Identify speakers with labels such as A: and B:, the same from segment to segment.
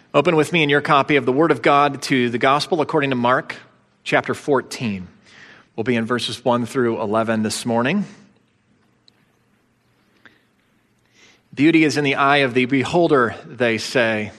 A: Open with me in your copy of the Word of God to the Gospel according to Mark, chapter 14. We'll be in verses 1 through 11 this morning. Beauty is in the eye of the beholder, they say.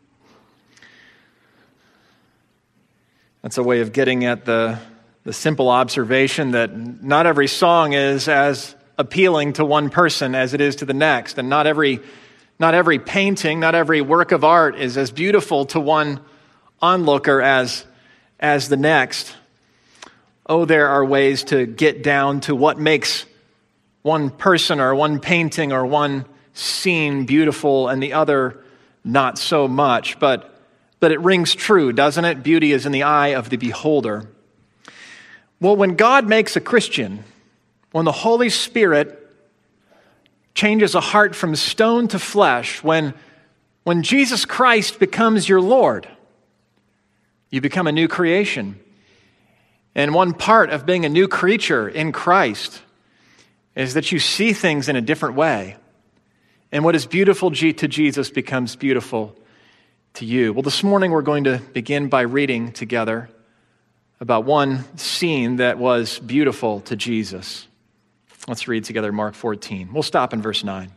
A: That's a way of getting at the simple observation that not every song is as appealing to one person as it is to the next, and not every painting, not every work of art is as beautiful to one onlooker as the next. Oh, there are ways to get down to what makes one person or one painting or one scene beautiful and the other not so much. But it rings true, doesn't it? Beauty is in the eye of the beholder. Well, when God makes a Christian, when the Holy Spirit changes a heart from stone to flesh, when Jesus Christ becomes your Lord, you become a new creation. And one part of being a new creature in Christ is that you see things in a different way. And what is beautiful to Jesus becomes beautiful to you. Well, this morning we're going to begin by reading together about one scene that was beautiful to Jesus. Let's read together Mark 14. We'll stop in verse 9.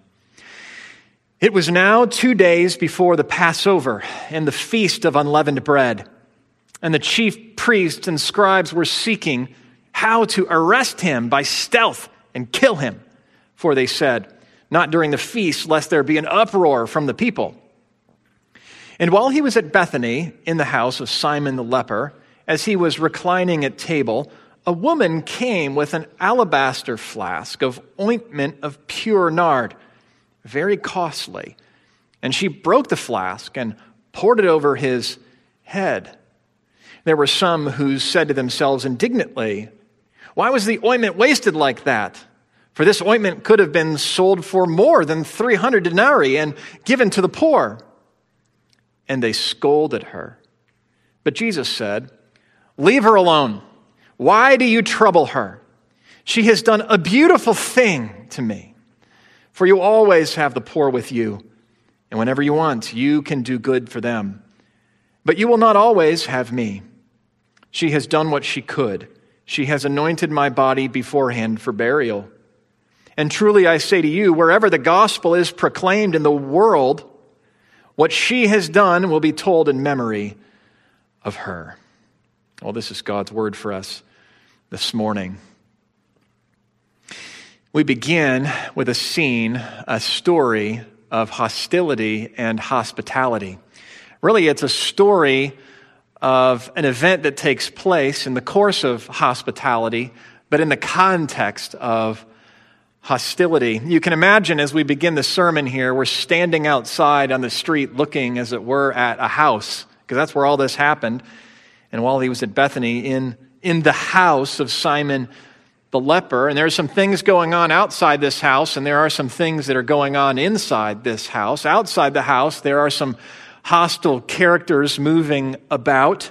A: It was now 2 days before the Passover and the feast of unleavened bread. And the chief priests and scribes were seeking how to arrest him by stealth and kill him. For they said, not during the feast, lest there be an uproar from the people. And while he was at Bethany in the house of Simon the leper, as he was reclining at table, a woman came with an alabaster flask of ointment of pure nard, very costly. And she broke the flask and poured it over his head. There were some who said to themselves indignantly, why was the ointment wasted like that? For this ointment could have been sold for more than 300 denarii and given to the poor. And they scolded her. But Jesus said, leave her alone. Why do you trouble her? She has done a beautiful thing to me. For you always have the poor with you, and whenever you want, you can do good for them. But you will not always have me. She has done what she could. She has anointed my body beforehand for burial. And truly I say to you, wherever the gospel is proclaimed in the world, what she has done will be told in memory of her. Well, this is God's word for us this morning. We begin with a scene, a story of hostility and hospitality. Really, it's a story of an event that takes place in the course of hospitality, but in the context of hostility. You can imagine as we begin the sermon here, we're standing outside on the street looking, as it were, at a house, because that's where all this happened. And while he was at Bethany, in the house of Simon the leper, and there are some things going on outside this house, and there are some things that are going on inside this house. Outside the house, there are some hostile characters moving about.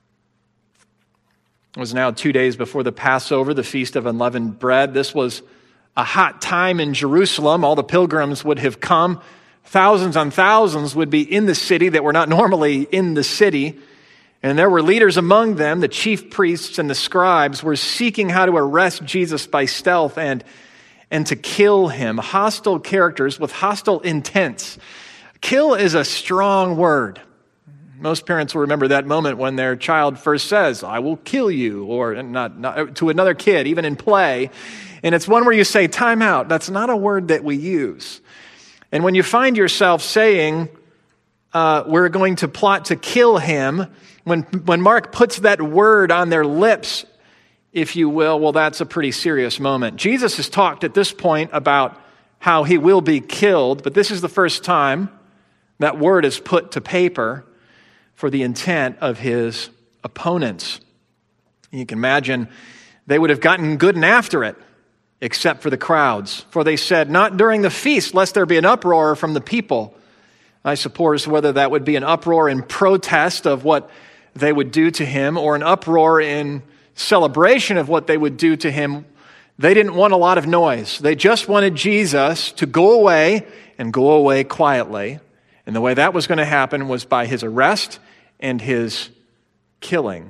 A: It was now 2 days before the Passover, the Feast of Unleavened Bread. This was a hot time in Jerusalem. All the pilgrims would have come. Thousands on thousands would be in the city that were not normally in the city. And there were leaders among them, the chief priests and the scribes, were seeking how to arrest Jesus by stealth and to kill him. Hostile characters with hostile intents. Kill is a strong word. Most parents will remember that moment when their child first says, I will kill you, or not to another kid, even in play. And it's one where you say, time out. That's not a word that we use. And when you find yourself saying, we're going to plot to kill him, when Mark puts that word on their lips, if you will, well, that's a pretty serious moment. Jesus has talked at this point about how he will be killed, but this is the first time that word is put to paper for the intent of his opponents. You can imagine they would have gotten good and after it, except for the crowds. For they said, not during the feast, lest there be an uproar from the people. I suppose whether that would be an uproar in protest of what they would do to him, or an uproar in celebration of what they would do to him, they didn't want a lot of noise. They just wanted Jesus to go away and go away quietly. And the way that was going to happen was by his arrest and his killing.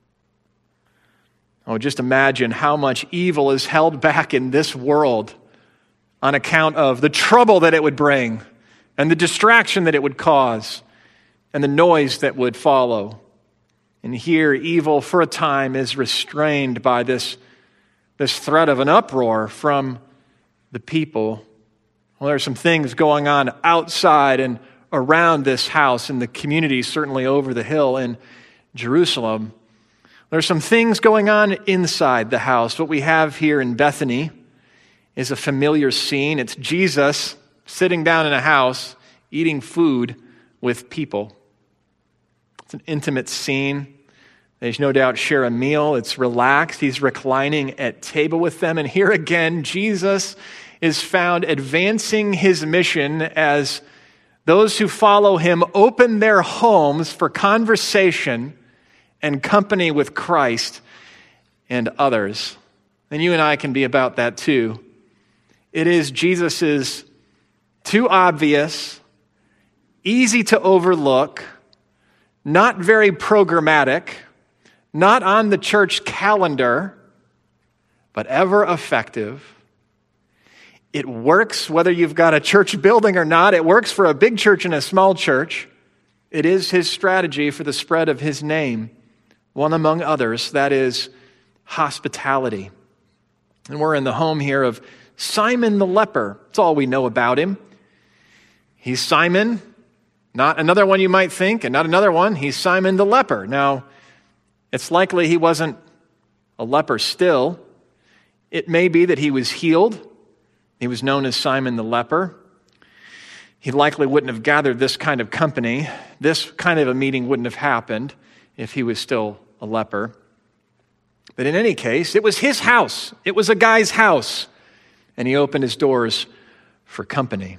A: Oh, just imagine how much evil is held back in this world on account of the trouble that it would bring and the distraction that it would cause and the noise that would follow. And here, evil for a time is restrained by this threat of an uproar from the people. Well, there are some things going on outside and around this house and the community, certainly over the hill in Jerusalem. There's some things going on inside the house. What we have here in Bethany is a familiar scene. It's Jesus sitting down in a house, eating food with people. It's an intimate scene. They no doubt share a meal. It's relaxed. He's reclining at table with them. And here again, Jesus is found advancing his mission as those who follow him open their homes for conversation and company with Christ and others. And you and I can be about that too. It is Jesus's too obvious, easy to overlook, not very programmatic, not on the church calendar, but ever effective. It works whether you've got a church building or not. It works for a big church and a small church. It is his strategy for the spread of his name. One among others, that is hospitality. And we're in the home here of Simon the leper. That's all we know about him. He's Simon, not another one you might think, and not another one. He's Simon the leper. Now, it's likely he wasn't a leper still. It may be that he was healed. He was known as Simon the leper. He likely wouldn't have gathered this kind of company. This kind of a meeting wouldn't have happened if he was still a leper. But in any case, it was his house. It was a guy's house. And he opened his doors for company.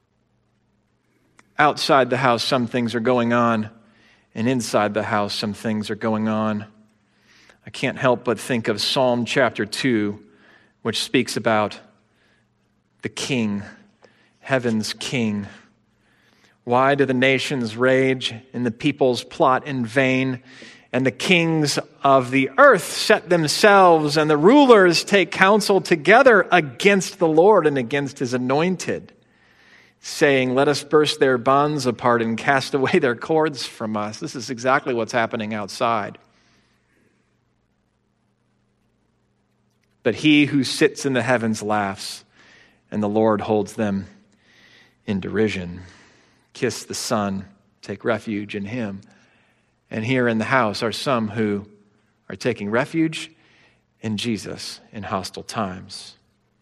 A: Outside the house, some things are going on. And inside the house, some things are going on. I can't help but think of Psalm chapter 2, which speaks about the king, heaven's king. Why do the nations rage and the peoples plot in vain? And the kings of the earth set themselves, and the rulers take counsel together against the Lord and against his anointed, saying, let us burst their bonds apart and cast away their cords from us. This is exactly what's happening outside. But he who sits in the heavens laughs, and the Lord holds them in derision. Kiss the Son, take refuge in him. And here in the house are some who are taking refuge in Jesus in hostile times.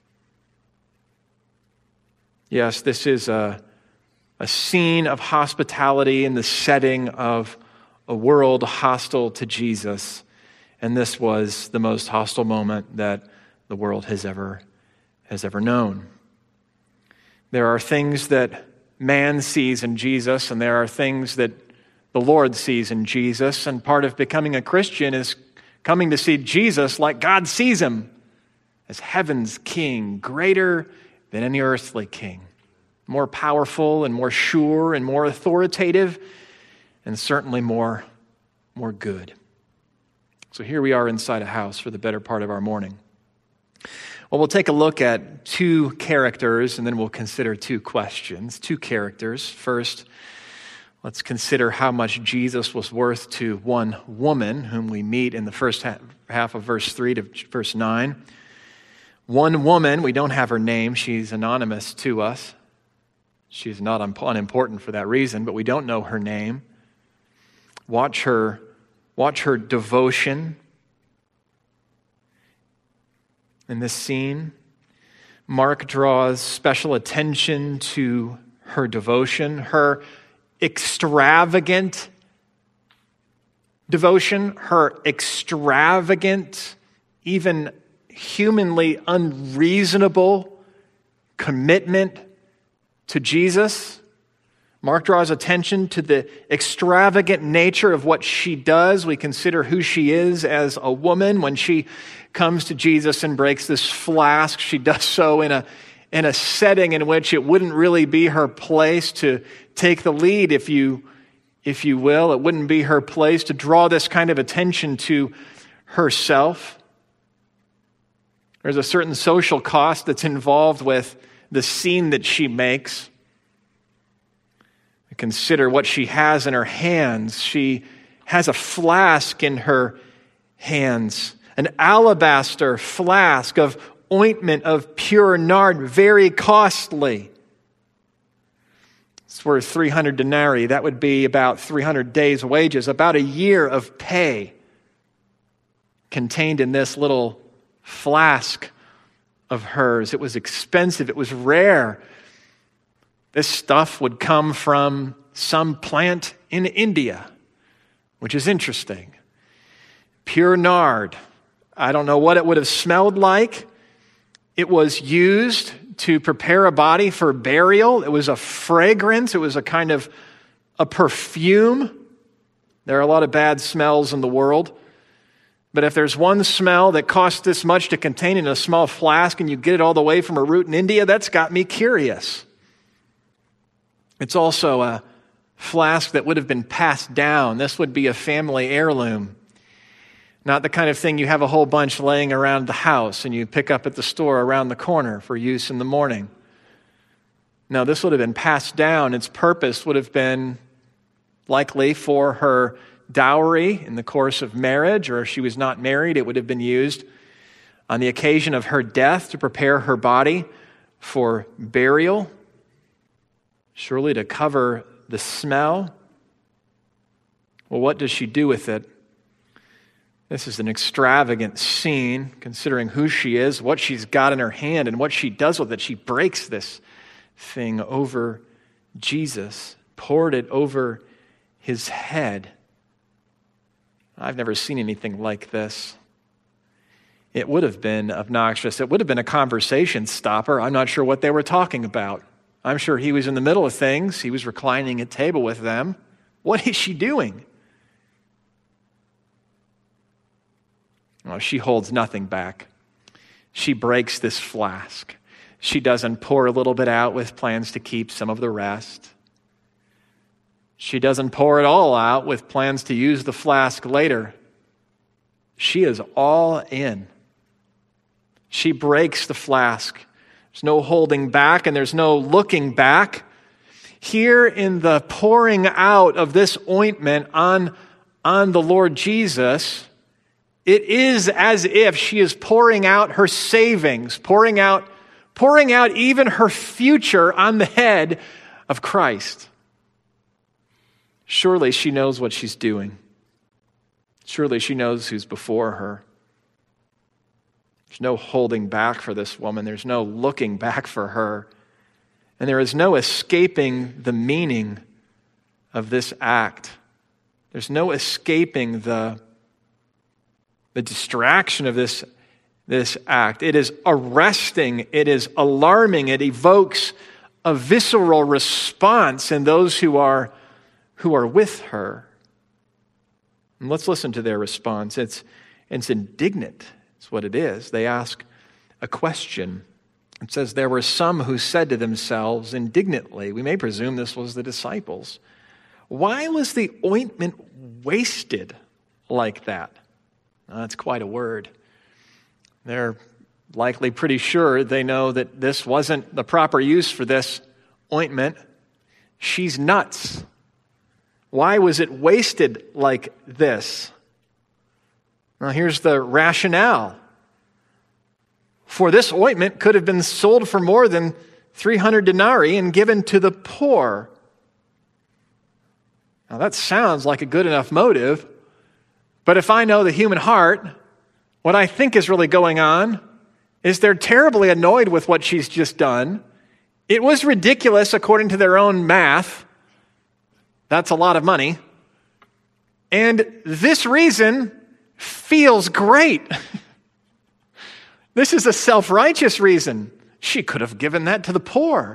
A: Yes, this is a scene of hospitality in the setting of a world hostile to Jesus. And this was the most hostile moment that the world has ever known. There are things that man sees in Jesus, and there are things that the Lord sees in Jesus. And part of becoming a Christian is coming to see Jesus like God sees him, as heaven's king, greater than any earthly king, more powerful and more sure and more authoritative, and certainly more good. So here we are inside a house for the better part of our morning. Well, we'll take a look at two characters, and then we'll consider two questions. Two characters. First, let's consider how much Jesus was worth to one woman, whom we meet in the first half of verse 3 to verse 9. One woman, we don't have her name. She's anonymous to us. She's not unimportant for that reason, but we don't know her name. Watch her devotion in this scene. Mark draws special attention to her devotion, her extravagant devotion, her extravagant, even humanly unreasonable commitment to Jesus. Mark draws attention to the extravagant nature of what she does. We consider who she is as a woman. When she comes to Jesus and breaks this flask, she does so in in a setting in which it wouldn't really be her place to take the lead, if you will. It wouldn't be her place to draw this kind of attention to herself. There's a certain social cost that's involved with the scene that she makes. Consider what she has in her hands. She has a flask in her hands, an alabaster flask of ointment of pure nard, very costly. It's worth 300 denarii. That would be about 300 days' wages, about a year of pay contained in this little flask of hers. It was expensive. It was rare. This stuff would come from some plant in India, which is interesting. Pure nard. I don't know what it would have smelled like. It was used to prepare a body for burial. It was a fragrance. It was a kind of a perfume. There are a lot of bad smells in the world. But if there's one smell that costs this much to contain in a small flask and you get it all the way from a root in India, that's got me curious. It's also a flask that would have been passed down. This would be a family heirloom. Not the kind of thing you have a whole bunch laying around the house and you pick up at the store around the corner for use in the morning. No, this would have been passed down. Its purpose would have been likely for her dowry in the course of marriage, or if she was not married, it would have been used on the occasion of her death to prepare her body for burial, surely to cover the smell. Well, what does she do with it? This is an extravagant scene, considering who she is, what she's got in her hand, and what she does with it. She breaks this thing over Jesus, poured it over his head. I've never seen anything like this. It would have been obnoxious. It would have been a conversation stopper. I'm not sure what they were talking about. I'm sure he was in the middle of things. He was reclining at table with them. What is she doing? Well, she holds nothing back. She breaks this flask. She doesn't pour a little bit out with plans to keep some of the rest. She doesn't pour it all out with plans to use the flask later. She is all in. She breaks the flask. There's no holding back and there's no looking back. Here in the pouring out of this ointment on the Lord Jesus, it is as if she is pouring out her savings, pouring out even her future on the head of Christ. Surely she knows what she's doing. Surely she knows who's before her. There's no holding back for this woman. There's no looking back for her. And there is no escaping the meaning of this act. There's no escaping the distraction of this act. It is arresting. It is alarming. It evokes a visceral response in those who are with her. And let's listen to their response. It's indignant. It's what it is. They ask a question. It says, there were some who said to themselves indignantly, we may presume this was the disciples, why was the ointment wasted like that? Now, that's quite a word. They're likely pretty sure they know that this wasn't the proper use for this ointment. She's nuts. Why was it wasted like this? Now, here's the rationale. For this ointment could have been sold for more than 300 denarii and given to the poor. Now, that sounds like a good enough motive, but if I know the human heart, what I think is really going on is they're terribly annoyed with what she's just done. It was ridiculous according to their own math. That's a lot of money. And this reason feels great. This is a self-righteous reason. She could have given that to the poor.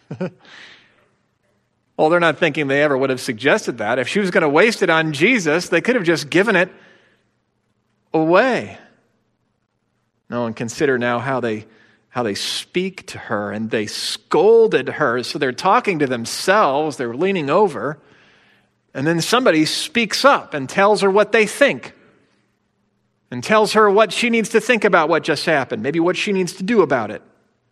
A: Well, they're not thinking they ever would have suggested that. If she was going to waste it on Jesus, they could have just given it away. No, and consider now how they how they speak to her, and they scolded her. So they're talking to themselves, they're leaning over, and then somebody speaks up and tells her what they think, and tells her what she needs to think about what just happened, maybe what she needs to do about it.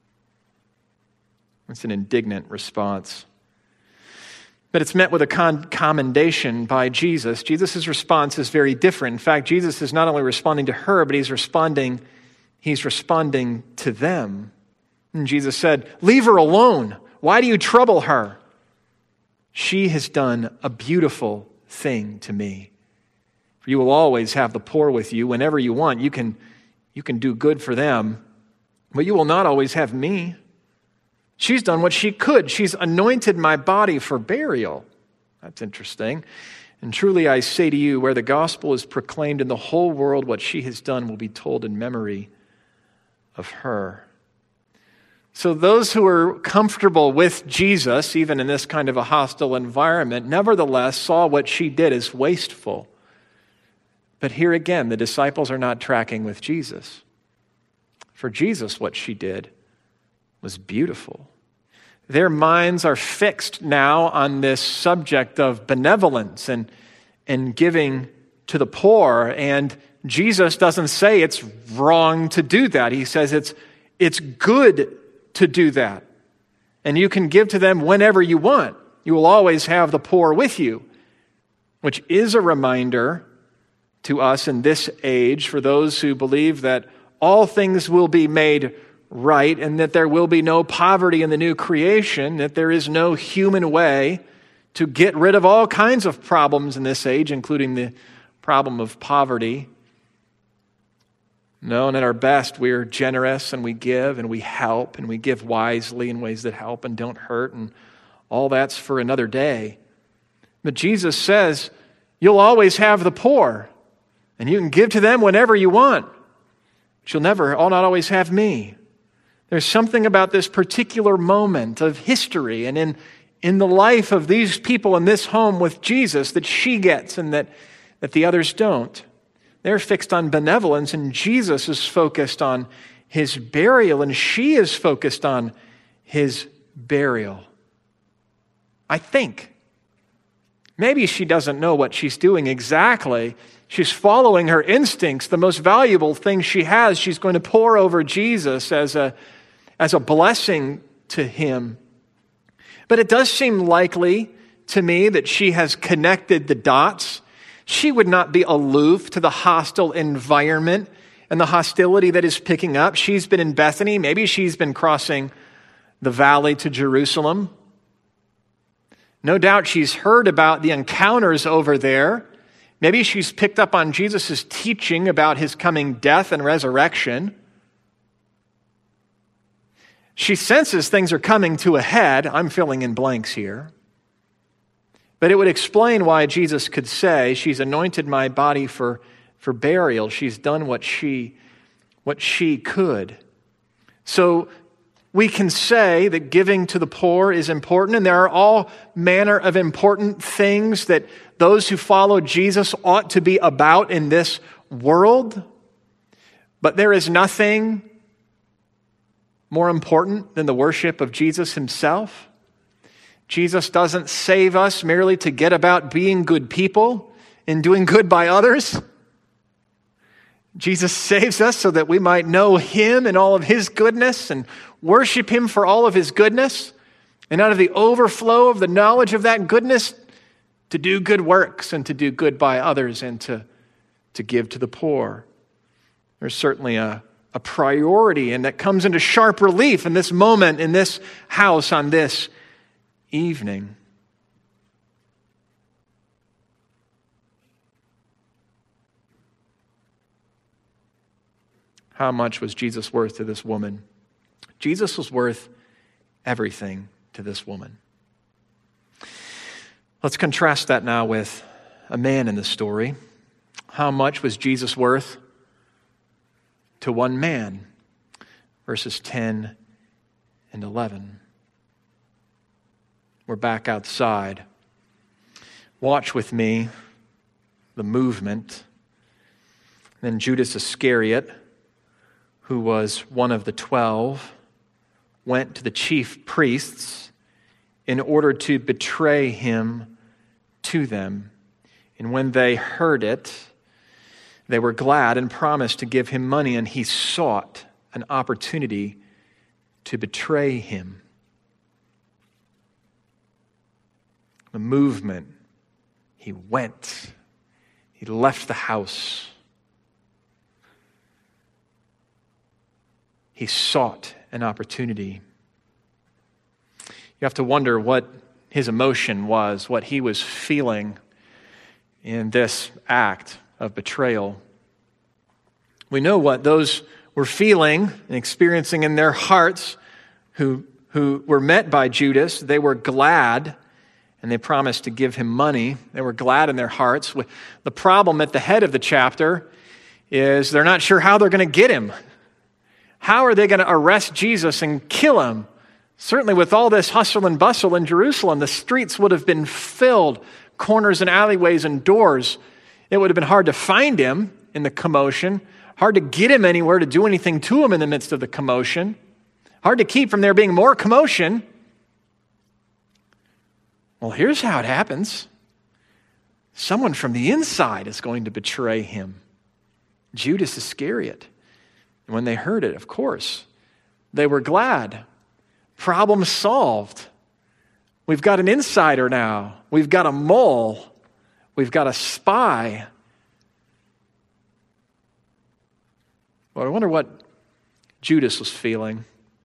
A: It's an indignant response. But it's met with a commendation by Jesus. Jesus' response is very different. In fact, Jesus is not only responding to her, but he's responding to them. And Jesus said, "Leave her alone. Why do you trouble her? She has done a beautiful thing to me. For you will always have the poor with you whenever you want. You can do good for them, but you will not always have me. She's done what she could. She's anointed my body for burial." That's interesting. "And truly I say to you, where the gospel is proclaimed in the whole world, what she has done will be told in memory of her." So those who are comfortable with Jesus, even in this kind of a hostile environment, nevertheless saw what she did as wasteful. But here again, the disciples are not tracking with Jesus. For Jesus, what she did was beautiful. Their minds are fixed now on this subject of benevolence and giving to the poor. And Jesus doesn't say it's wrong to do that. He says it's good to do that. And you can give to them whenever you want. You will always have the poor with you, which is a reminder to us in this age, for those who believe that all things will be made right and that there will be no poverty in the new creation, that there is no human way to get rid of all kinds of problems in this age, including the problem of poverty. No, and at our best, we're generous and we give and we help and we give wisely in ways that help and don't hurt, and all that's for another day. But Jesus says, you'll always have the poor and you can give to them whenever you want, but you'll not always have me. There's something about this particular moment of history and in the life of these people in this home with Jesus that she gets and that the others don't. They're fixed on benevolence, and Jesus is focused on his burial, and she is focused on his burial. I think. Maybe she doesn't know what she's doing exactly. She's following her instincts. The most valuable thing she has, she's going to pour over Jesus as a blessing to him. But it does seem likely to me that she has connected the dots. She would not be aloof to the hostile environment and the hostility that is picking up. She's been in Bethany. Maybe she's been crossing the valley to Jerusalem. No doubt she's heard about the encounters over there. Maybe she's picked up on Jesus' teaching about his coming death and resurrection. She senses things are coming to a head. I'm filling in blanks here. But it would explain why Jesus could say, she's anointed my body for burial. She's done what she could. So we can say that giving to the poor is important, and there are all manner of important things that those who follow Jesus ought to be about in this world. But there is nothing more important than the worship of Jesus himself. Jesus doesn't save us merely to get about being good people and doing good by others. Jesus saves us so that we might know him and all of his goodness and worship him for all of his goodness. And out of the overflow of the knowledge of that goodness, to do good works and to do good by others and to give to the poor. There's certainly a priority, and that comes into sharp relief in this moment, in this house, on this evening. How much was Jesus worth to this woman? Jesus was worth everything to this woman. Let's contrast that now with a man in the story. How much was Jesus worth to one man? Verses 10 and 11. We're back outside. Watch with me the movement. Then Judas Iscariot, who was one of the 12, went to the chief priests in order to betray him to them. And when they heard it, they were glad and promised to give him money, and he sought an opportunity to betray him. The movement, he went. He left the house. He sought an opportunity. You have to wonder what his emotion was, what he was feeling in this act of betrayal. We know what those were feeling and experiencing in their hearts who were met by Judas. They were glad, and they promised to give him money. They were glad in their hearts. The problem at the head of the chapter is they're not sure how they're going to get him. How are they going to arrest Jesus and kill him? Certainly with all this hustle and bustle in Jerusalem, the streets would have been filled, corners and alleyways and doors. It would have been hard to find him in the commotion, hard to get him anywhere to do anything to him in the midst of the commotion, hard to keep from there being more commotion. Well, here's how it happens. Someone from the inside is going to betray him. Judas Iscariot. And when they heard it, of course, they were glad. Problem solved. We've got an insider now. We've got a mole. We've got a spy. Well, I wonder what Judas was feeling.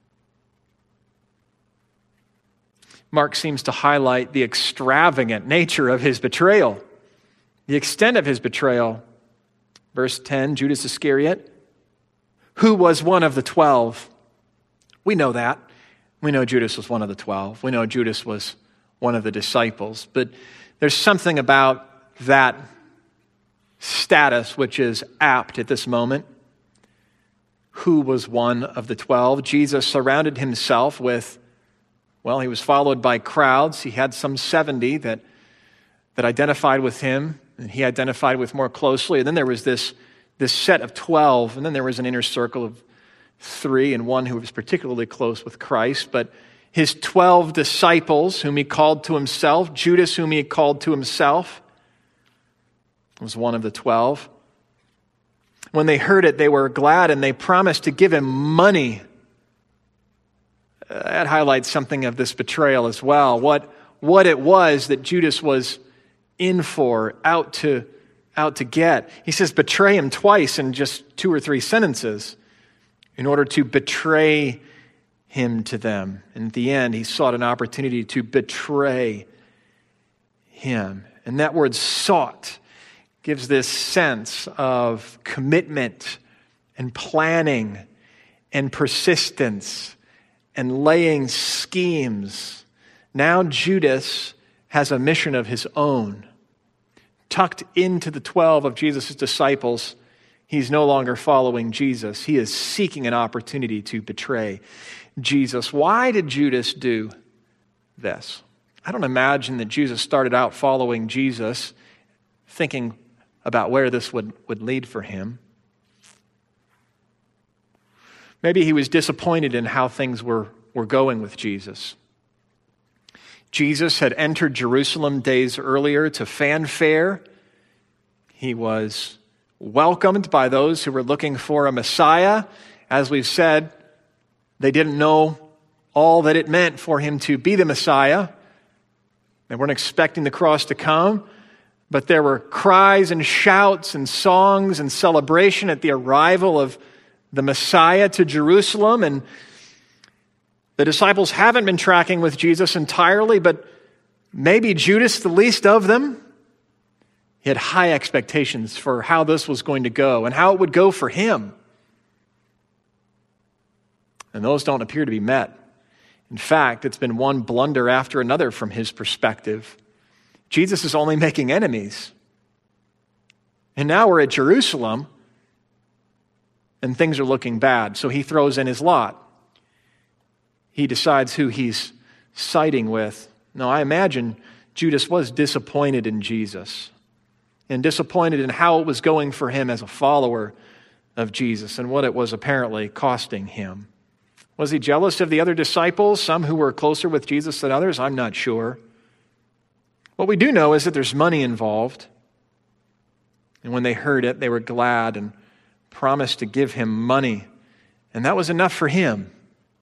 A: Mark seems to highlight the extravagant nature of his betrayal, the extent of his betrayal. Verse 10, Judas Iscariot, who was one of the 12. We know that. We know Judas was one of the 12. We know Judas was one of the disciples. But there's something about that status which is apt at this moment. Who was one of the 12? Jesus surrounded himself with, he was followed by crowds. He had some 70 that identified with him, and he identified with more closely. And then there was this set of 12, and then there was an inner circle of 3 and 1 who was particularly close with Christ. But his 12 disciples, whom he called to himself, Judas, whom he called to himself, was one of the 12. When they heard it, they were glad, and they promised to give him money. That highlights something of this betrayal as well. What it was that Judas was in for, out to get. He says betray him twice in just 2 or 3 sentences in order to betray him to them. And at the end, he sought an opportunity to betray him. And that word sought gives this sense of commitment and planning and persistence and laying schemes. Now Judas has a mission of his own. Tucked into the 12 of Jesus' disciples, he's no longer following Jesus. He is seeking an opportunity to betray Jesus. Why did Judas do this? I don't imagine that Judas started out following Jesus thinking about where this would lead for him. Maybe he was disappointed in how things were going with Jesus. Jesus had entered Jerusalem days earlier to fanfare. He was welcomed by those who were looking for a Messiah. As we've said, they didn't know all that it meant for him to be the Messiah. They weren't expecting the cross to come, but there were cries and shouts and songs and celebration at the arrival of the Messiah to Jerusalem. And the disciples haven't been tracking with Jesus entirely, but maybe Judas, the least of them, he had high expectations for how this was going to go and how it would go for him. And those don't appear to be met. In fact, it's been one blunder after another from his perspective. Jesus is only making enemies. And now we're at Jerusalem, and things are looking bad. So he throws in his lot. He decides who he's siding with. Now, I imagine Judas was disappointed in Jesus and disappointed in how it was going for him as a follower of Jesus and what it was apparently costing him. Was he jealous of the other disciples, some who were closer with Jesus than others? I'm not sure. What we do know is that there's money involved. And when they heard it, they were glad and promised to give him money. And that was enough for him.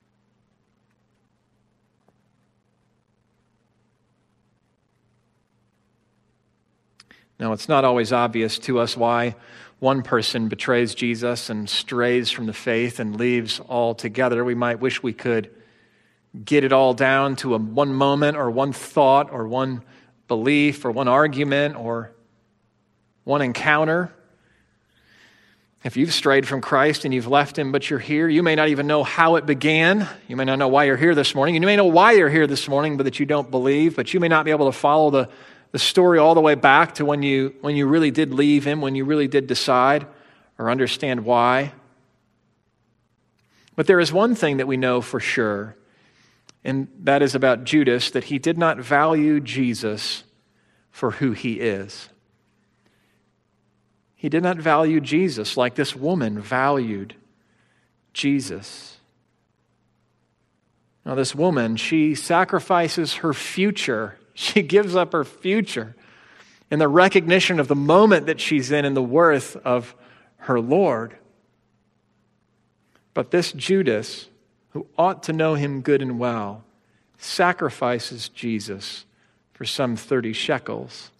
A: Now, it's not always obvious to us why one person betrays Jesus and strays from the faith and leaves altogether. We might wish we could get it all down to one moment or one thought or one belief or one argument or one encounter. If you've strayed from Christ and you've left him, but you're here, you may not even know how it began. You may not know why you're here this morning. You may know why you're here this morning, but that you don't believe. But you may not be able to follow the story all the way back to when you really did leave him, when you really did decide or understand why. But there is one thing that we know for sure, and that is about Judas, that he did not value Jesus for who he is. He did not value Jesus like this woman valued Jesus. Now, this woman, she sacrifices her future. She gives up her future in the recognition of the moment that she's in and the worth of her Lord. But this Judas, who ought to know him good and well, sacrifices Jesus for some 30 shekels.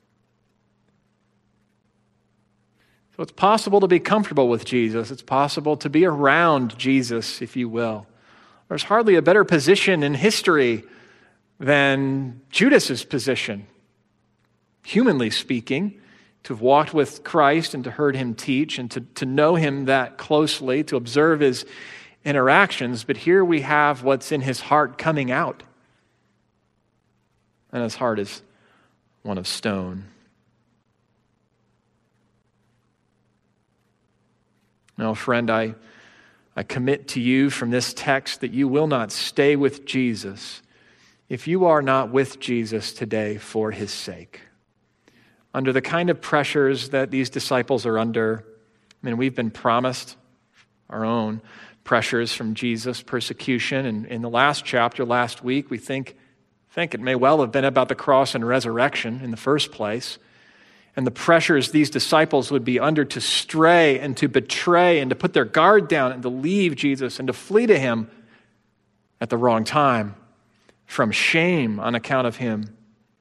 A: So it's possible to be comfortable with Jesus. It's possible to be around Jesus, if you will. There's hardly a better position in history than Judas's position, humanly speaking, to have walked with Christ and to heard him teach and to know him that closely, to observe his interactions. But here we have what's in his heart coming out. And his heart is one of stone. Now, friend, I commit to you from this text that you will not stay with Jesus if you are not with Jesus today for his sake. Under the kind of pressures that these disciples are under, we've been promised our own pressures from Jesus, persecution. And in the last chapter, last week, we think it may well have been about the cross and resurrection in the first place. And the pressures these disciples would be under to stray and to betray and to put their guard down and to leave Jesus and to flee to him at the wrong time from shame on account of him.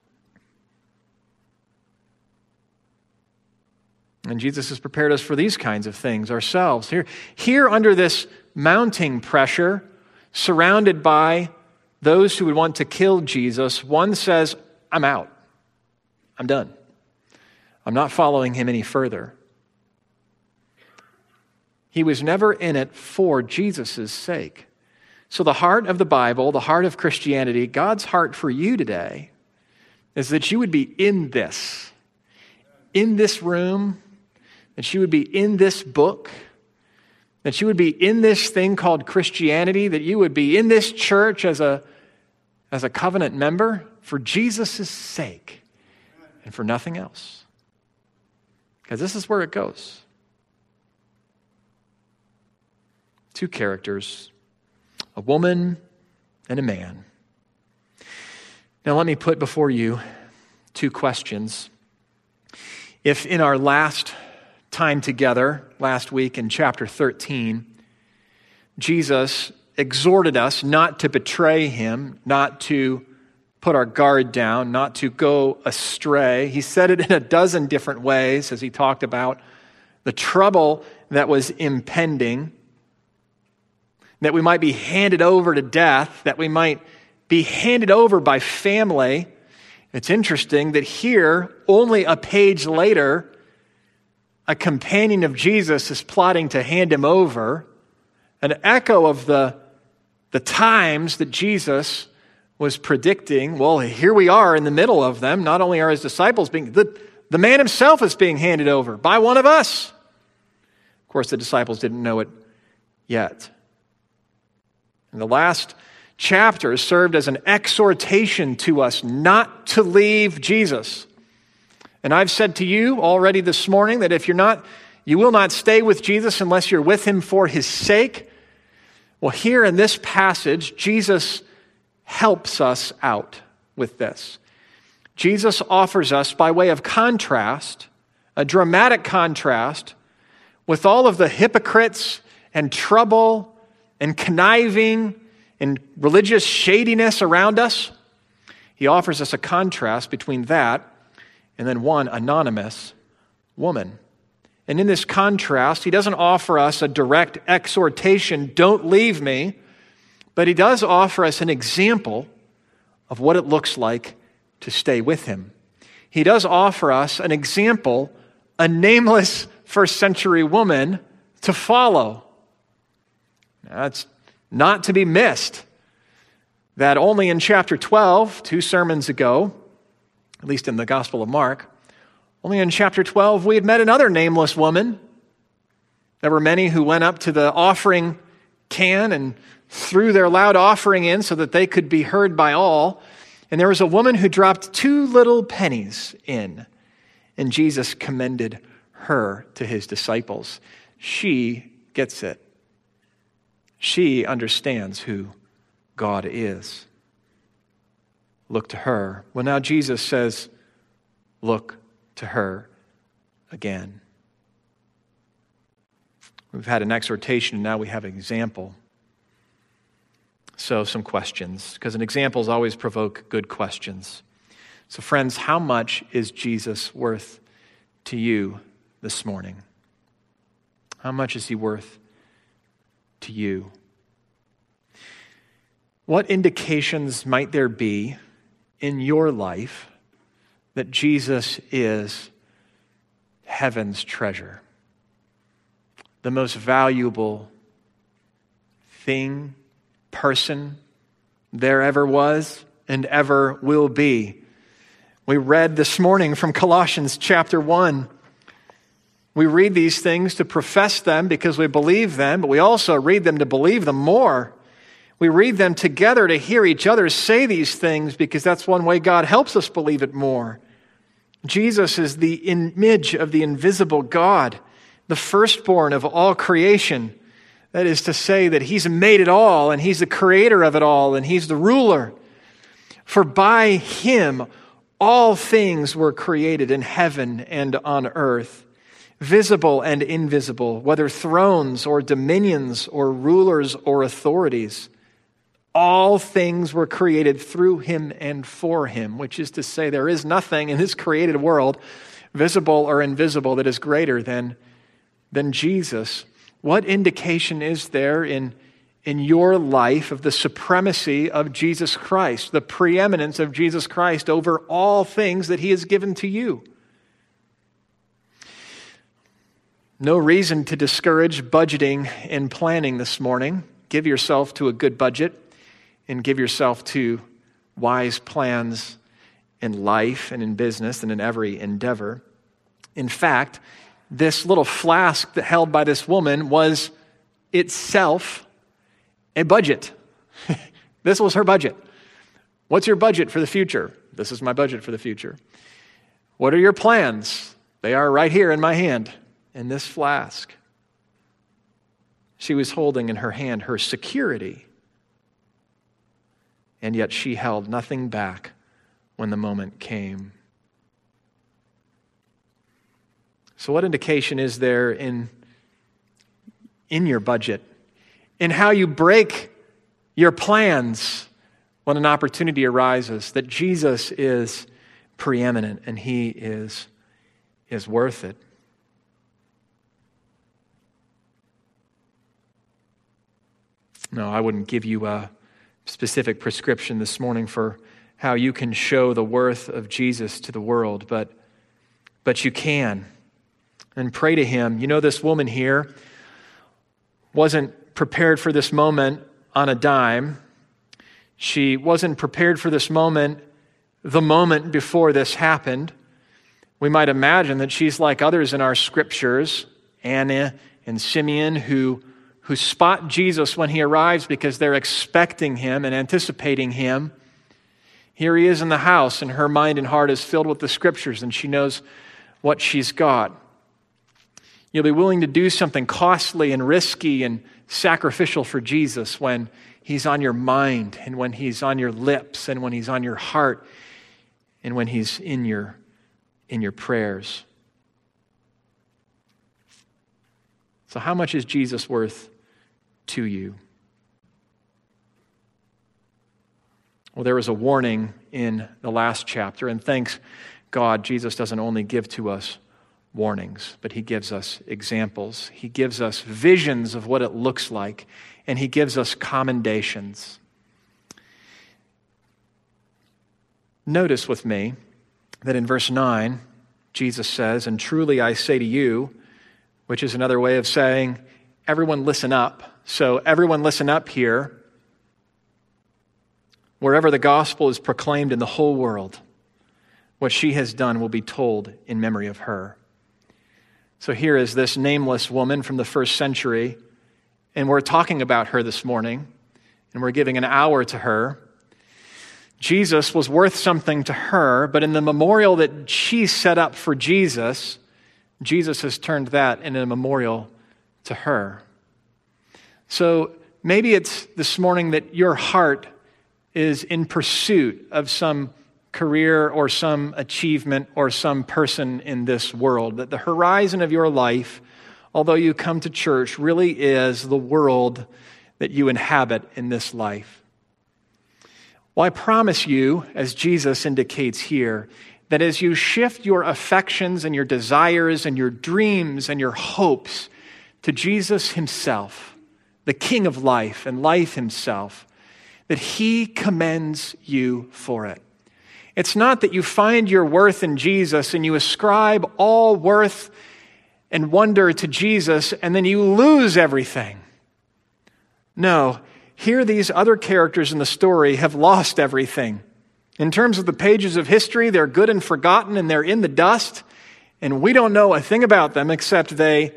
A: And Jesus has prepared us for these kinds of things ourselves. Here under this mounting pressure, surrounded by those who would want to kill Jesus, one says, I'm out. I'm done. I'm not following him any further. He was never in it for Jesus' sake. So the heart of the Bible, the heart of Christianity, God's heart for you today is that you would be in this room, that you would be in this book, that you would be in this thing called Christianity, that you would be in this church as a covenant member for Jesus' sake and for nothing else. Because this is where it goes. Two characters, a woman and a man. Now let me put before you two questions. If in our last time together, last week in chapter 13, Jesus exhorted us not to betray him, not to put our guard down, not to go astray. He said it in a dozen different ways as he talked about the trouble that was impending, that we might be handed over to death, that we might be handed over by family. It's interesting that here, only a page later, a companion of Jesus is plotting to hand him over, an echo of the times that Jesus was predicting. Well, here we are in the middle of them. Not only are his disciples the man himself is being handed over by one of us. Of course, the disciples didn't know it yet. And the last chapter served as an exhortation to us not to leave Jesus. And I've said to you already this morning that if you're not You will not stay with Jesus unless you're with him for his sake. Well, here in this passage, Jesus helps us out with this. Jesus offers us, by way of contrast, a dramatic contrast, with all of the hypocrites and trouble and conniving and religious shadiness around us. He offers us a contrast between that and then one anonymous woman. And in this contrast, he doesn't offer us a direct exhortation, don't leave me, but he does offer us an example of what it looks like to stay with him. He does offer us an example, a nameless first century woman to follow. That's not to be missed. That only in chapter 12, 2 sermons ago, at least in the Gospel of Mark, only in chapter 12 we had met another nameless woman. There were many who went up to the offering can and threw their loud offering in so that they could be heard by all. And there was a woman who dropped 2 little pennies in, and Jesus commended her to his disciples. She gets it. She understands who God is. Look to her. Well, now Jesus says, look to her again. We've had an exhortation, and now we have an example. So some questions, because an examples always provoke good questions. So friends, how much is Jesus worth to you this morning? How much is he worth to you? What indications might there be in your life that Jesus is heaven's treasure, the most valuable thing, person there ever was and ever will be? We read this morning from Colossians chapter 1. We read these things to profess them because we believe them, but we also read them to believe them more. We read them together to hear each other say these things because that's one way God helps us believe it more. Jesus is the image of the invisible God, the firstborn of all creation. That is to say that he's made it all, and he's the creator of it all, and he's the ruler. For by him all things were created in heaven and on earth, visible and invisible, whether thrones or dominions or rulers or authorities. All things were created through him and for him, which is to say there is nothing in this created world, visible or invisible, that is greater than Jesus. What indication is there in your life of the supremacy of Jesus Christ, the preeminence of Jesus Christ over all things that he has given to you? No reason to discourage budgeting and planning this morning. Give yourself to a good budget and give yourself to wise plans in life and in business and in every endeavor. In fact, this little flask that held by this woman was itself a budget. This was her budget. What's your budget for the future? This is my budget for the future. What are your plans? They are right here in my hand, in this flask. She was holding in her hand her security, and yet she held nothing back when the moment came. So what indication is there in your budget, in how you break your plans when an opportunity arises, that Jesus is preeminent and he is worth it? No, I wouldn't give you a specific prescription this morning for how you can show the worth of Jesus to the world, but you can. And pray to him. You know, this woman here wasn't prepared for this moment on a dime. She wasn't prepared for this moment the moment before this happened. We might imagine that she's like others in our scriptures, Anna and Simeon, who spot Jesus when he arrives because they're expecting him and anticipating him. Here he is in the house, and her mind and heart is filled with the scriptures, and she knows what she's got. You'll be willing to do something costly and risky and sacrificial for Jesus when he's on your mind and when he's on your lips and when he's on your heart and when he's in your prayers. So how much is Jesus worth to you? Well, there was a warning in the last chapter, and thanks God, Jesus doesn't only give to us warnings, but he gives us examples. He gives us visions of what it looks like, and he gives us commendations. Notice with me that in verse 9, Jesus says, "And truly I say to you," which is another way of saying, everyone listen up. So everyone listen up here. Wherever the gospel is proclaimed in the whole world, what she has done will be told in memory of her. So here is this nameless woman from the first century, and we're talking about her this morning, and we're giving an hour to her. Jesus was worth something to her, but in the memorial that she set up for Jesus, Jesus has turned that into a memorial to her. So maybe it's this morning that your heart is in pursuit of some career or some achievement or some person in this world. That the horizon of your life, although you come to church, really is the world that you inhabit in this life. Well, I promise you, as Jesus indicates here, that as you shift your affections and your desires and your dreams and your hopes to Jesus himself, the King of life and life himself, that he commends you for it. It's not that you find your worth in Jesus and you ascribe all worth and wonder to Jesus and then you lose everything. No, here these other characters in the story have lost everything. In terms of the pages of history, they're good and forgotten and they're in the dust, and we don't know a thing about them except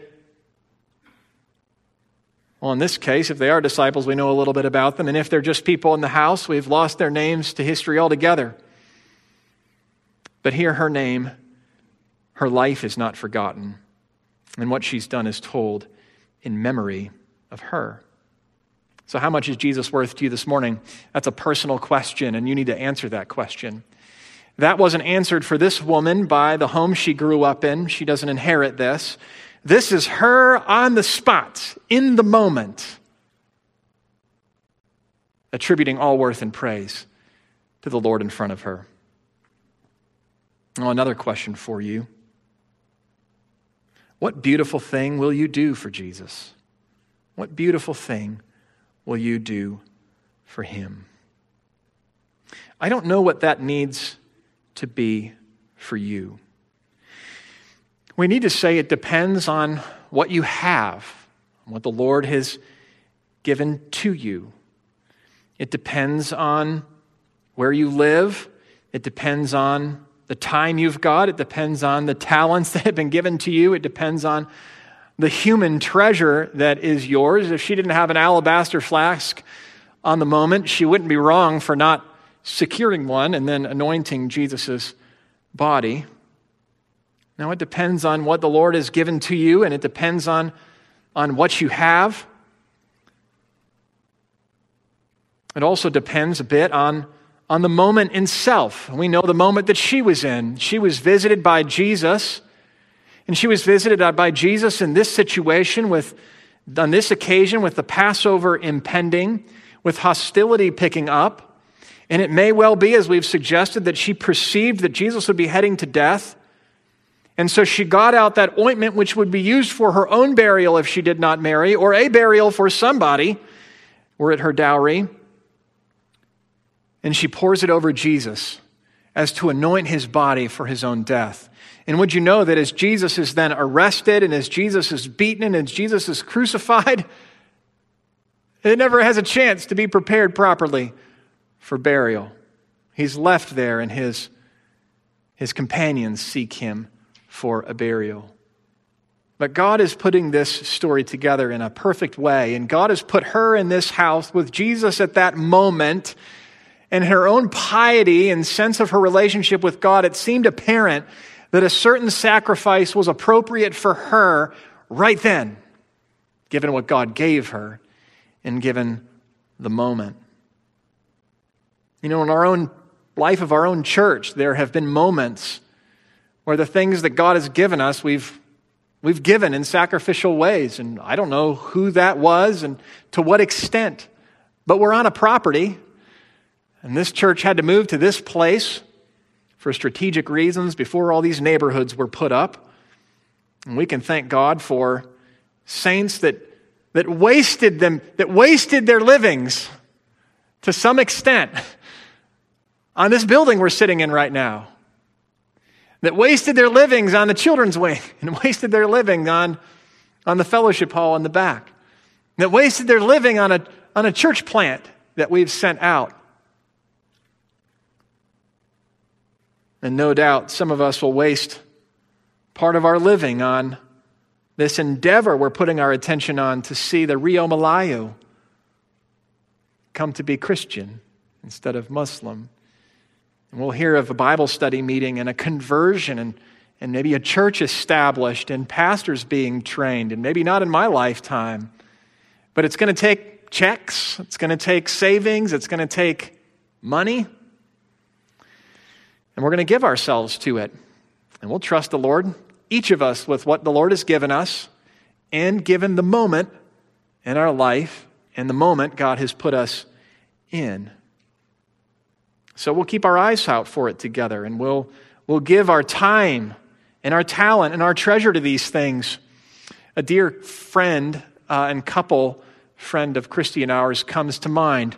A: well, in this case, if they are disciples, we know a little bit about them. And if they're just people in the house, we've lost their names to history altogether. But here, her name, her life is not forgotten. And what she's done is told in memory of her. So how much is Jesus worth to you this morning? That's a personal question, and you need to answer that question. That wasn't answered for this woman by the home she grew up in. She doesn't inherit this. This is her on the spot, in the moment, attributing all worth and praise to the Lord in front of her. Oh, another question for you. What beautiful thing will you do for Jesus? What beautiful thing will you do for him? I don't know what that needs to be for you. We need to say it depends on what you have, what the Lord has given to you. It depends on where you live. It depends on the time you've got. It depends on the talents that have been given to you. It depends on the human treasure that is yours. If she didn't have an alabaster flask on the moment, she wouldn't be wrong for not securing one and then anointing Jesus' body. Now, it depends on what the Lord has given to you, and it depends on what you have. It also depends a bit on the moment itself. We know the moment that she was in. She was visited by Jesus, and she was visited by Jesus in this situation on this occasion with the Passover impending, with hostility picking up. And it may well be, as we've suggested, that she perceived that Jesus would be heading to death. And so she got out that ointment which would be used for her own burial if she did not marry, or a burial for somebody, were it her dowry. And she pours it over Jesus as to anoint his body for his own death. And would you know that as Jesus is then arrested and as Jesus is beaten and as Jesus is crucified, it never has a chance to be prepared properly for burial. He's left there and his companions seek him for a burial. But God is putting this story together in a perfect way, and God has put her in this house with Jesus at that moment, and her own piety and sense of her relationship with God, it seemed apparent that a certain sacrifice was appropriate for her right then, given what God gave her and given the moment. You know, in our own life of our own church, there have been moments where the things that God has given us, we've given in sacrificial ways. And I don't know who that was and to what extent, but we're on a property, and this church had to move to this place for strategic reasons before all these neighborhoods were put up. And we can thank God for saints that wasted their livings to some extent on this building we're sitting in right now. That wasted their livings on the children's wing and wasted their living on the fellowship hall in the back. That wasted their living on a church plant that we've sent out. And no doubt some of us will waste part of our living on this endeavor we're putting our attention on to see the Rio Malayu come to be Christian instead of Muslim. And we'll hear of a Bible study meeting and a conversion and maybe a church established and pastors being trained, and maybe not in my lifetime, but it's going to take checks, it's going to take savings, it's going to take money, and we're going to give ourselves to it. And we'll trust the Lord, each of us, with what the Lord has given us and given the moment in our life and the moment God has put us in. So we'll keep our eyes out for it together, and we'll give our time and our talent and our treasure to these things. A dear friend and couple friend of Christy and ours comes to mind.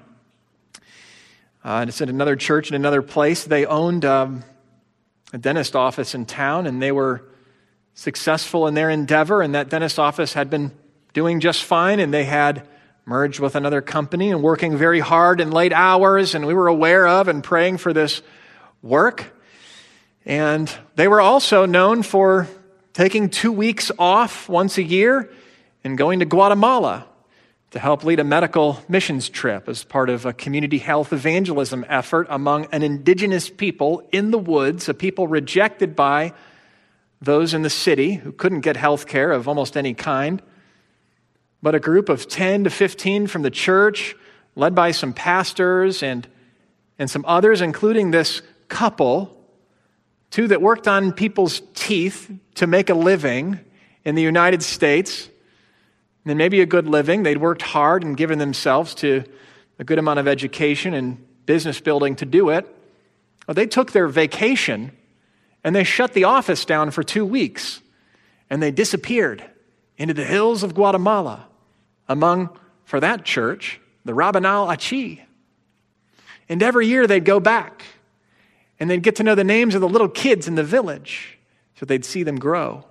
A: And it's at another church in another place. They owned a dentist office in town, and they were successful in their endeavor, and that dentist office had been doing just fine, and they had merged with another company and working very hard in late hours, and we were aware of and praying for this work. And they were also known for taking 2 weeks off once a year and going to Guatemala to help lead a medical missions trip as part of a community health evangelism effort among an indigenous people in the woods, a people rejected by those in the city who couldn't get health care of almost any kind. But a group of 10 to 15 from the church, led by some pastors and some others, including this couple, two that worked on people's teeth to make a living in the United States, and maybe a good living. They'd worked hard and given themselves to a good amount of education and business building to do it. Well, they took their vacation and they shut the office down for 2 weeks, and they disappeared into the hills of Guatemala among, for that church, the Rabanal Achi. And every year they'd go back and they'd get to know the names of the little kids in the village so they'd see them grow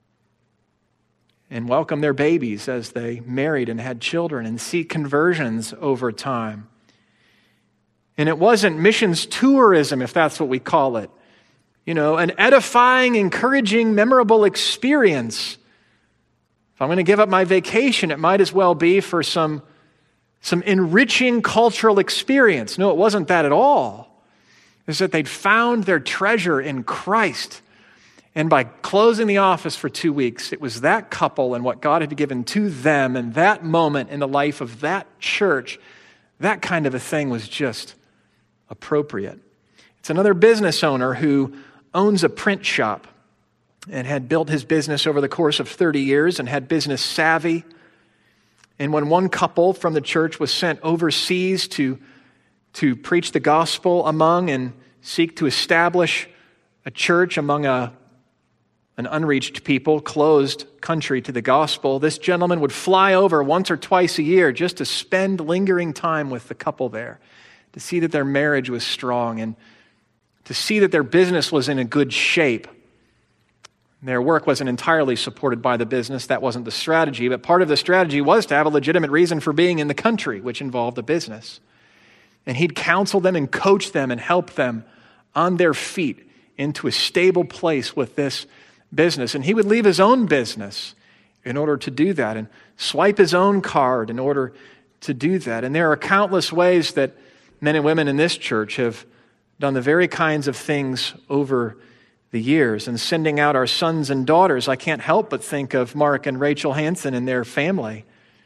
A: and welcome their babies as they married and had children and see conversions over time. And it wasn't missions tourism, if that's what we call it. You know, an edifying, encouraging, memorable experience. If I'm going to give up my vacation, it might as well be for some enriching cultural experience. No, it wasn't that at all. It's that they'd found their treasure in Christ. And by closing the office for 2 weeks, it was that couple and what God had given to them and that moment in the life of that church, that kind of a thing was just appropriate. It's another business owner who owns a print shop and had built his business over the course of 30 years and had business savvy. And when one couple from the church was sent overseas to preach the gospel among and seek to establish a church among an unreached people, closed country to the gospel, this gentleman would fly over once or twice a year just to spend lingering time with the couple there, to see that their marriage was strong and to see that their business was in a good shape. Their work wasn't entirely supported by the business. That wasn't the strategy. But part of the strategy was to have a legitimate reason for being in the country, which involved a business. And he'd counsel them and coach them and help them on their feet into a stable place with this business. And he would leave his own business in order to do that and swipe his own card in order to do that. And there are countless ways that men and women in this church have done the very kinds of things over the years and sending out our sons and daughters. I can't help but think of Mark and Rachel Hansen and their family.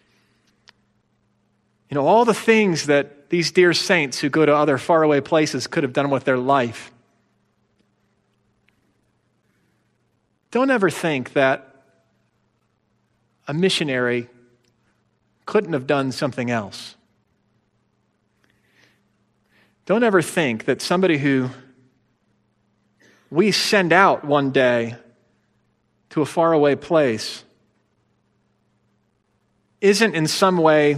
A: You know, all the things that these dear saints who go to other faraway places could have done with their life. Don't ever think that a missionary couldn't have done something else. Don't ever think that somebody who we send out one day to a faraway place isn't in some way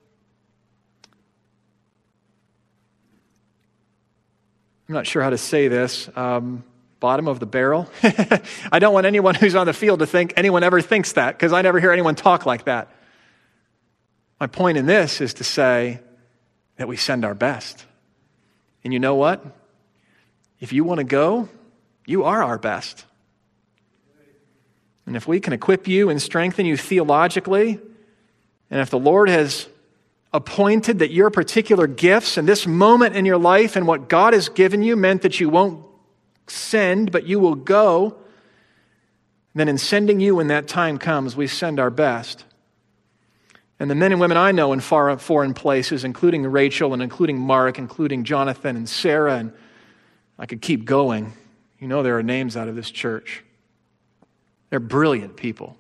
A: I'm not sure how to say this, bottom of the barrel. I don't want anyone who's on the field to think anyone ever thinks that, because I never hear anyone talk like that. My point in this is to say that we send our best. And you know what? If you want to go, you are our best. And if we can equip you and strengthen you theologically, and if the Lord has appointed that your particular gifts and this moment in your life and what God has given you meant that you won't send, but you will go, then in sending you when that time comes, we send our best. And the men and women I know in foreign places, including Rachel and including Mark, including Jonathan and Sarah, and I could keep going. You know there are names out of this church. They're brilliant people.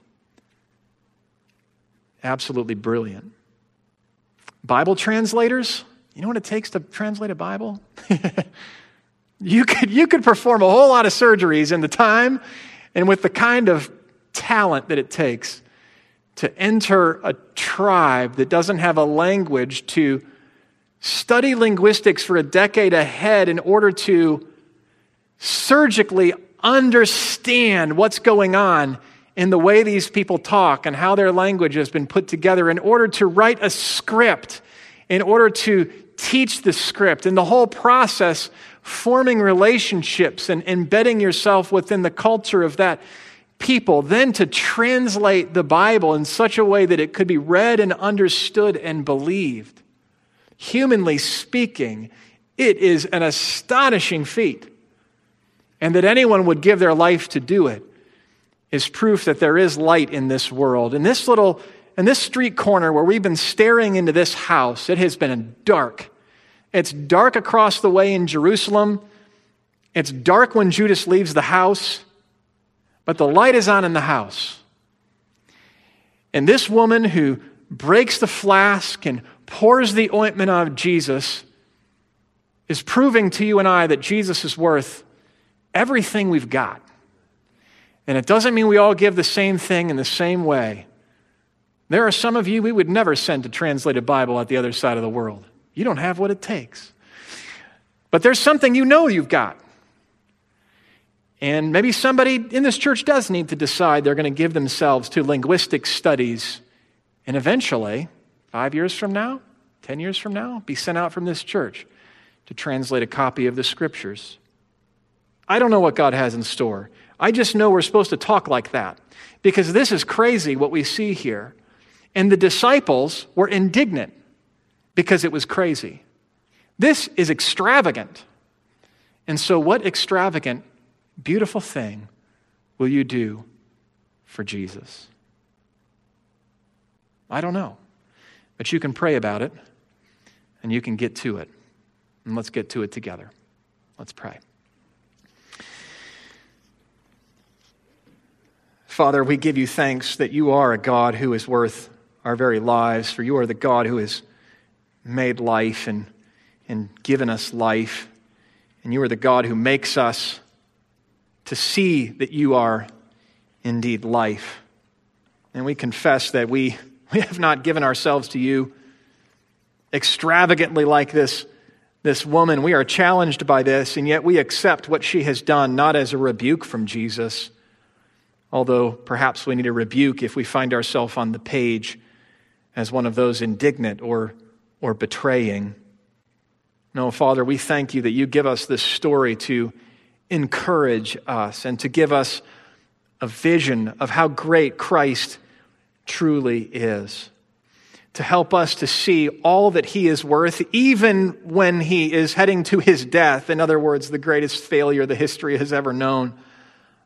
A: Absolutely brilliant. Bible translators, you know what it takes to translate a Bible? You could perform a whole lot of surgeries in the time and with the kind of talent that it takes to enter a tribe that doesn't have a language, to study linguistics for a decade ahead in order to surgically understand what's going on in the way these people talk and how their language has been put together, in order to write a script, in order to teach the script, and the whole process forming relationships and embedding yourself within the culture of that people, then to translate the Bible in such a way that it could be read and understood and believed. Humanly speaking, it is an astonishing feat. And that anyone would give their life to do it is proof that there is light in this world. In this street corner where we've been staring into this house, it has been dark. It's dark across the way in Jerusalem. It's dark when Judas leaves the house, but the light is on in the house. And this woman who breaks the flask and pours the ointment on Jesus is proving to you and I that Jesus is worth everything we've got. And it doesn't mean we all give the same thing in the same way. There are some of you we would never send to translate a Bible at the other side of the world. You don't have what it takes. But there's something you know you've got. And maybe somebody in this church does need to decide they're going to give themselves to linguistic studies and eventually, 5 years from now, 10 years from now, be sent out from this church to translate a copy of the Scriptures. I don't know what God has in store. I just know we're supposed to talk like that because this is crazy what we see here. And the disciples were indignant because it was crazy. This is extravagant. And so what extravagant, beautiful thing will you do for Jesus? I don't know. But you can pray about it and you can get to it. And let's get to it together. Let's pray. Father, we give you thanks that you are a God who is worth our very lives, for you are the God who has made life and given us life, and you are the God who makes us to see that you are indeed life. And we confess that we have not given ourselves to you extravagantly like this woman. We are challenged by this, and yet we accept what she has done, not as a rebuke from Jesus, although perhaps we need a rebuke if we find ourselves on the page as one of those indignant or betraying. No, Father, we thank you that you give us this story to encourage us and to give us a vision of how great Christ truly is, to help us to see all that he is worth, even when he is heading to his death. In other words, the greatest failure the history has ever known.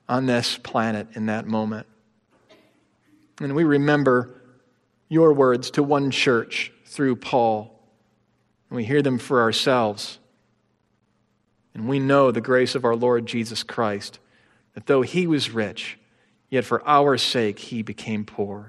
A: on this planet in that moment. And we remember your words to one church through Paul, and we hear them for ourselves. And we know the grace of our Lord Jesus Christ, that though he was rich, yet for our sake he became poor,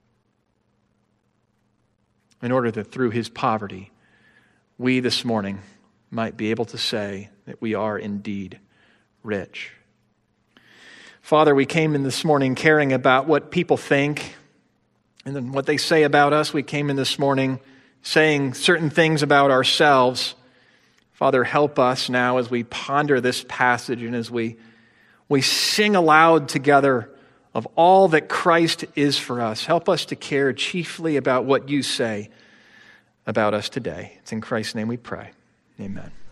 A: in order that through his poverty, we this morning might be able to say that we are indeed rich. Father, we came in this morning caring about what people think and then what they say about us. We came in this morning saying certain things about ourselves. Father, help us now as we ponder this passage and as we sing aloud together of all that Christ is for us. Help us to care chiefly about what you say about us today. It's in Christ's name we pray. Amen.